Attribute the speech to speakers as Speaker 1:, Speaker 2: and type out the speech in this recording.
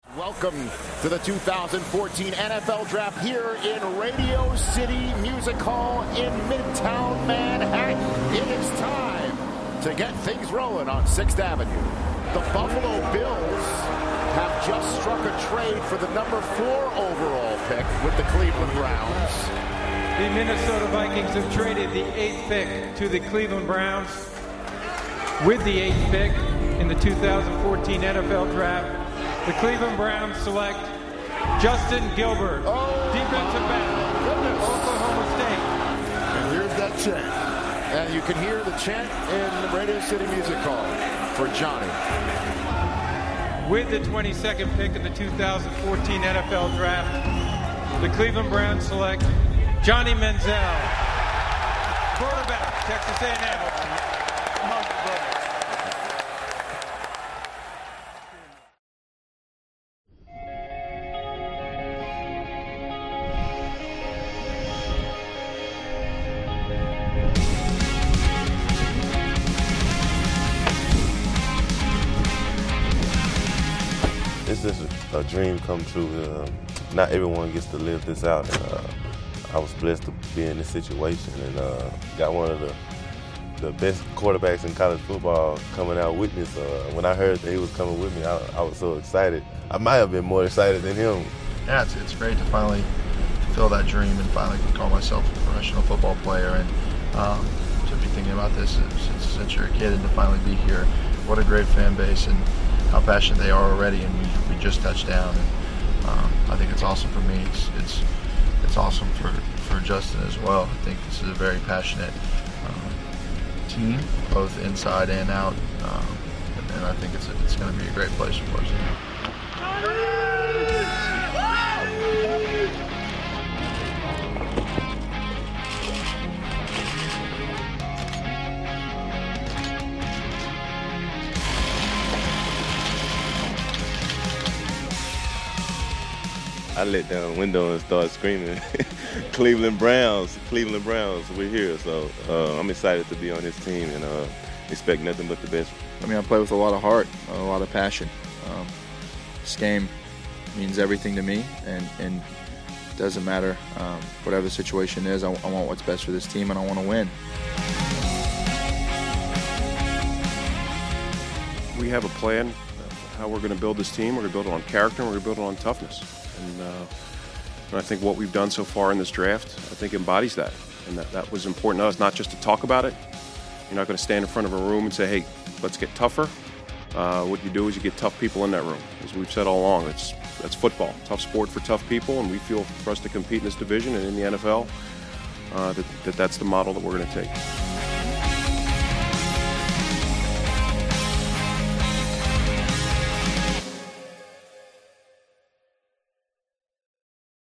Speaker 1: Welcome to the 2014 NFL Draft here in Radio City Music Hall in Midtown Manhattan. It is time to get things rolling on 6th Avenue. The Buffalo Bills have just struck a trade for the number 4 overall pick with the Cleveland Browns.
Speaker 2: The Minnesota Vikings have traded the 8th pick to the Cleveland Browns. With the 8th pick in the 2014 NFL Draft, the Cleveland Browns select Justin Gilbert, defensive back, Oklahoma State.
Speaker 1: And here's that chant. And you can hear the chant in the Radio City Music Hall for Johnny.
Speaker 2: With the 22nd pick in the 2014 NFL Draft, the Cleveland Browns select Johnny Manziel, quarterback, Texas A&M.
Speaker 3: It's just a dream come true. Not everyone gets to live this out, and I was blessed to be in this situation, and got one of the best quarterbacks in college football coming out with me. So when I heard that he was coming with me, I was so excited. I might have been more excited than him.
Speaker 4: Yeah, it's great to finally fulfill that dream and finally call myself a professional football player, and to be thinking about this since you're a kid and to finally be here. What a great fan base and how passionate they are already, and we just touched down, and I think it's awesome for me. It's awesome for Justin as well. I think this is a very passionate team, both inside and out, and I think it's going to be a great place for us.
Speaker 3: I let down the window and started screaming, Cleveland Browns, we're here. So I'm excited to be on this team and expect nothing but the best.
Speaker 4: I mean, I play with a lot of heart, a lot of passion. This game means everything to me, and it doesn't matter whatever the situation is. I want what's best for this team, and I want to win.
Speaker 5: We have a plan how we're going to build this team. We're going to build it on character, and we're going to build it on toughness. And I think what we've done so far in this draft, I think embodies that. And that was important to us, not just to talk about it. You're not going to stand in front of a room and say, hey, let's get tougher. What you do is you get tough people in that room. As we've said all along, that's football. Tough sport for tough people, and we feel for us to compete in this division and in the NFL, that's the model that we're going to take.